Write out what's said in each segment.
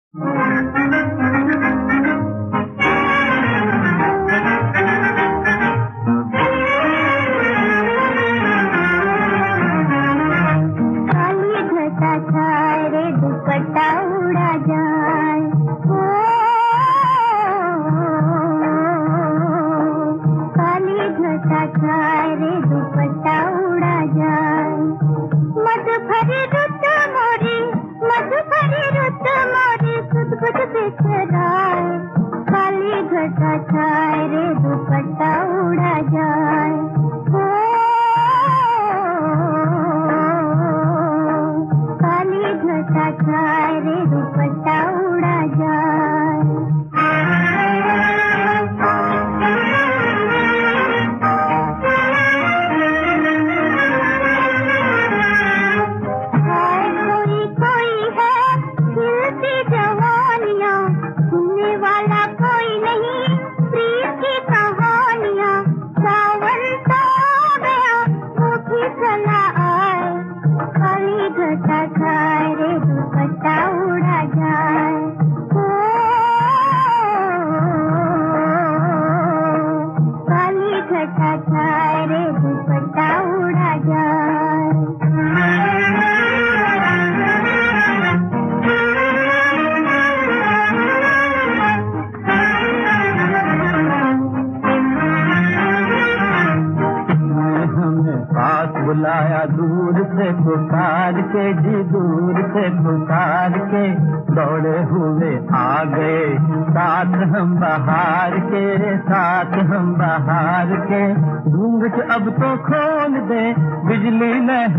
बुलाया दूर से पुकार के जी, दूर से पुकार के दौड़े हुए आ गए साथ हम बहार के, साथ हम बहार के। घूंघट अब तो खोल दे बिजली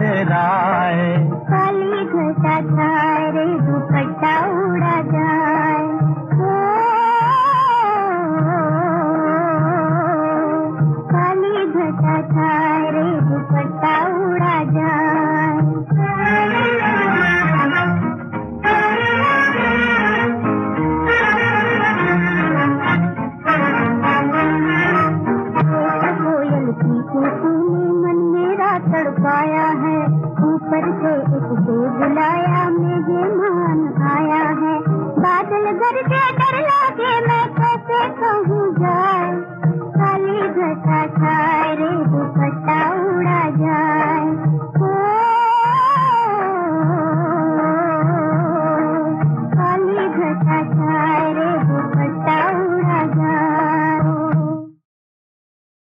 लहराए, काली घटा छाए दुपट्टा उड़ा जाए, काली घटा छाए दुपट्टा उड़ा जाए। कोयल की खुशबू ने मन मेरा तड़पाया है, ऊपर से एक से बुलाया मेहमान आया है। बादल गरजे डर लागे मैं कैसे कहूँ जाए, काली घटा छाए दुपट्टा